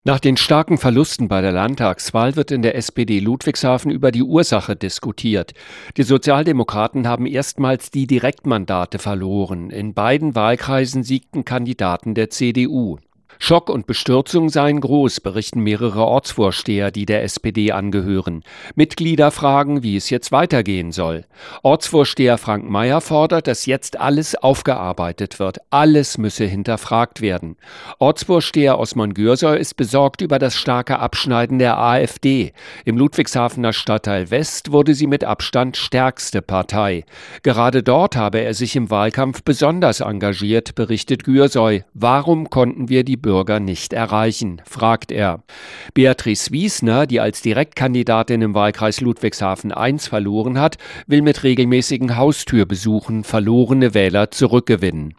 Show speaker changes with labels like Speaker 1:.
Speaker 1: Nach den starken Verlusten bei der Landtagswahl wird in der SPD Ludwigshafen über die Ursache diskutiert. Die Sozialdemokraten haben erstmals die Direktmandate verloren. In beiden Wahlkreisen siegten Kandidaten der CDU. Schock und Bestürzung seien groß, berichten mehrere Ortsvorsteher, die der SPD angehören. Mitglieder fragen, wie es jetzt weitergehen soll. Ortsvorsteher Frank Meyer fordert, dass jetzt alles aufgearbeitet wird. Alles müsse hinterfragt werden. Ortsvorsteher Osman Gürsel ist besorgt über das starke Abschneiden der AfD. Im Ludwigshafener Stadtteil West wurde sie mit Abstand stärkste Partei. Gerade dort habe er sich im Wahlkampf besonders engagiert, berichtet Gürsel. Warum konnten wir die Bürger nicht erreichen, fragt er. Beatrice Wiesner, die als Direktkandidatin im Wahlkreis Ludwigshafen I verloren hat, will mit regelmäßigen Haustürbesuchen verlorene Wähler zurückgewinnen.